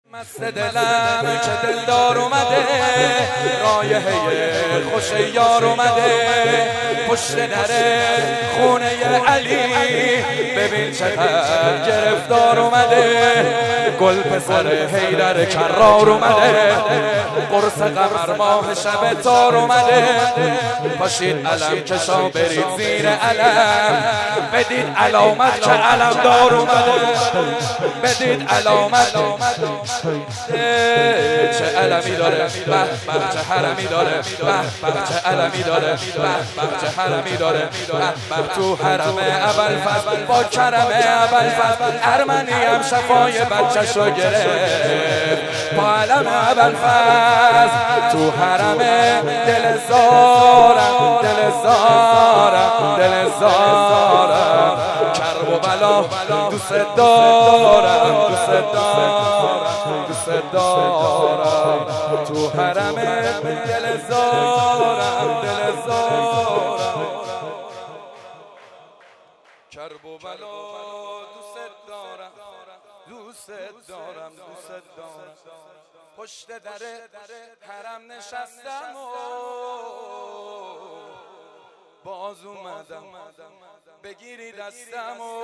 مست دلم که دلدار اومده، رایحه خوش یار اومده، پشت در خونه علی ببین چقدر گرفتار اومده، گل پسر حیدر کرار اومده، قرص قمر ماه شب تار اومده، پاشید علم کشا برید زیر علم، بدید علامت که علم دار اومده، بدید علامت چه علمی داره، چه حرمی داره، چه علمی داره، چه حرمی داره، تو حرم ابوالفضل با کرم ابوالفضل ارمنی هم شفای بچه شو گرفت با علم ابوالفضل، تو حرم دل زارم دل زارم دل زارم، کرب و بلا دوست دارم دوست دارم دوست دارم، تو حرم دل زارم دل زارم، کرب و بلا دوست دارم دوست دارم دوست دارم، پشت در حرم نشستم و باز اومدم بگیری دستم و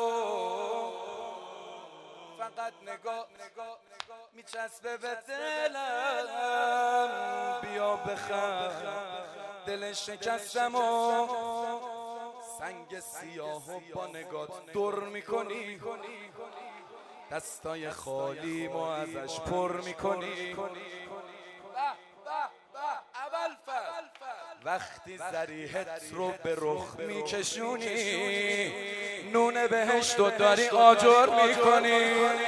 فقط نگاه میچسبه به دلم، بیا بخند دل شکستم و سنگ سیاه و با نگات دور میکنی، دستای خالی ما ازش پر میکنی، وقتی ذریحت رو به رخ میکشونی، نون بهشت رو داری آجر میکنی،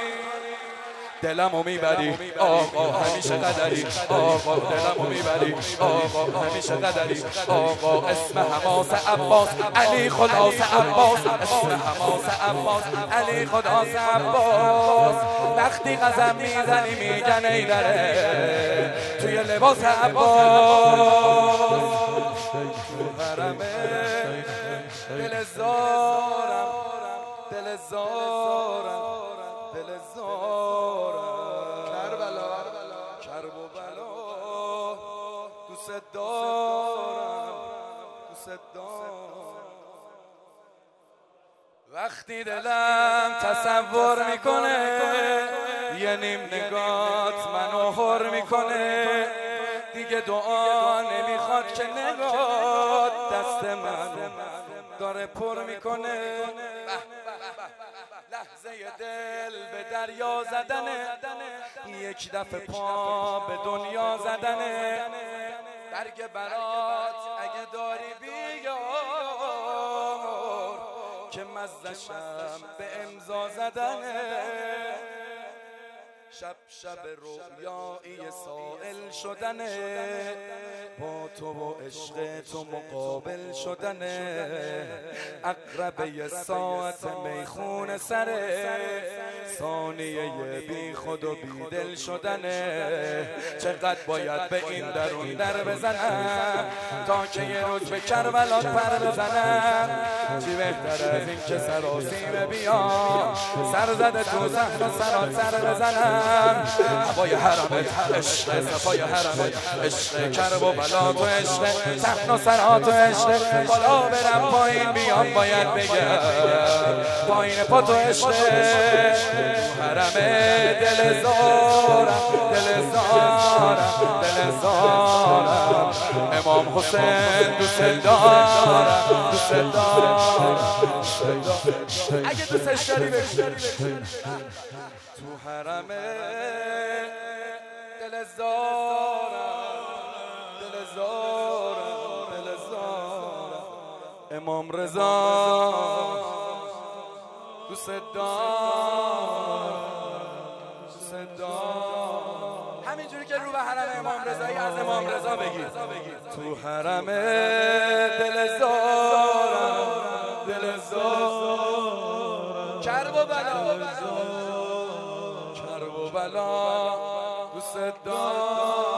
دلمو میبری آقا همیشه قدری، آقا دلمو میبری آقا همیشه قدری، آقا اسم حماس عباس علی خلاص عباس، اسم حماس عباس علی خلاص عباس، وقتی قسم میزنی میگن ای دره توی لباس عباس، تو حرمه دل زارم دل زارم دل زارم، کرب و بلا دوست دارم دوست دارم، وقتی دلم تصور میکنه یه نیم نگات منو هر میکنه، دیگه دعا نمیخواد که نگات دست من داره پر میکنه، لحظه دل به دریا زدنه، یک دفعه پا به دنیا زدنه، برگ برات اگه داری بیار که مزدشم به امضا زدنه، شب شب رویایی سائل شدنه، با تو و عشق تو مقابل شدنه، عقربه ساعت میخون سره، ثانیه بی خود و بی دل شدنه، چقدر باید به این درون در بزنم تا که یه روز به کربلا پر بزنم، چی بهتر از این که سراسیمه بیام سر زده تو زهر و سراسر بزنم، هوای حرمت عشق صفای حرمت عشق، کرب و بلا تو عشق، صحن و سرا تو عشق، بالا برم پایین بیام باید بگم پایین پا تو عشق، حرم دل زارم دل زارم دل زارم، امام حسین دوست دارم دوست دارم، اگه دوستش داری بگو تو حرم دل زارم دل زارم دل زارم، امام رضا دوست دارم دوست دارم، همینجوری که رو به حرم امام رضایی از امام رضا بگی، تو حرم دل زارم دل زارم، کرب و بلا کرب و بلا دوست دارم.